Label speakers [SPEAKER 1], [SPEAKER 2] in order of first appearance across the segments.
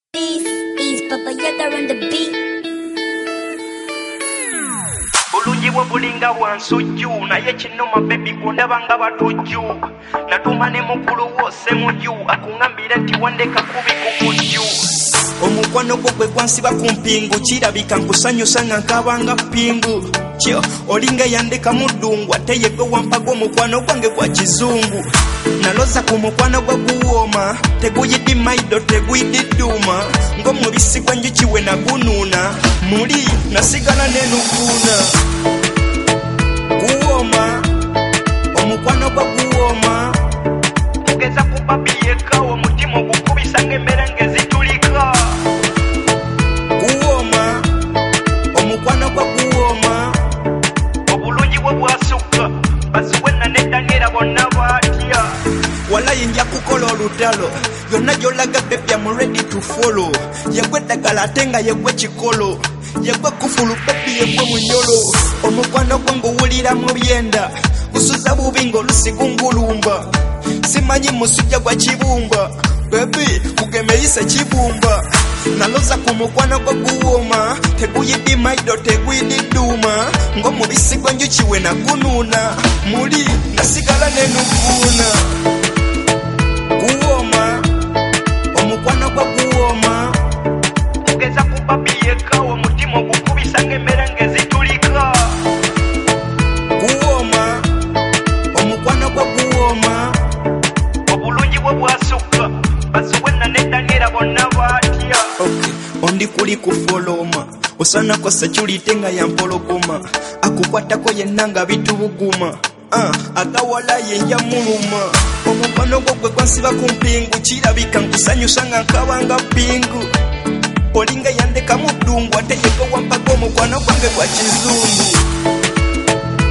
[SPEAKER 1] This is Papa Yaga on the beat.
[SPEAKER 2] Bulungi bwe bulinga bwansujju naye kinoma baby kundabanga batujju natumane mukulu wose muju akungambira nti wandeka kubi kukujju omukwano gwo gwe gwansiba ku mpingu kirabika nkusanyusa nga nkabanga pingu kyo olinga yandeka muddungu ate yegwe wampaga omukwano gwange gwa kizungu naloza ku mukwano gwe guwooma teguyidi maido teguyidi dduma ng'omubisi gwenjuki we nagunuuna muli nasigala nenukuuna guwooma omukwano gwe guwooma tugeza ku babi yekka omutima ogukubisa ng'emmere ng'ezitulika guwooma omukwano gwe guwooma obulungi bwe bwasukka basuwenna neddanira bonna baatya walayi nja kukola olutalo yonna gy'olaga bebi am ready to follow yegwe eddagala ate nga yegwe kikolo yegwe kufulu bebi yegwe munyolo omukwano gwe nguwulira mu byenda gusuza bubi ng'olusi gungulumba simanyi musujja gwa kibumba bebi kugemeyise kibumba naloza ku mukwano gwe guwooma teguyidi maido teguyidi dduma ng'omubisi gwenjuki we nagunuuna muli nasigala nenukuuna guwooma omukwano gwe guwooma tugeza ku babi yekka omutima ogukubisa ng'emmere ng'ezitulika guwooma omukwano gwe guwooma obulungi bwe bwasukka basuwenna neddanira bonna baatya ondi kuli kufoloma osanako sekyulite nga yampologoma akukwatako yenna nga bitubuguma agawala yenja muluma omukwano gwo gwe gwansiba ku mpingu kirabika nkusanyusa nga nkabanga pingu olinga yandeka muddungu ate yegwe wampaga omukwano gwange gwa kizungu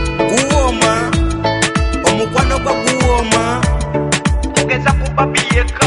[SPEAKER 2] guwooma omukwano gwe guwooma tugeza ku babi yekka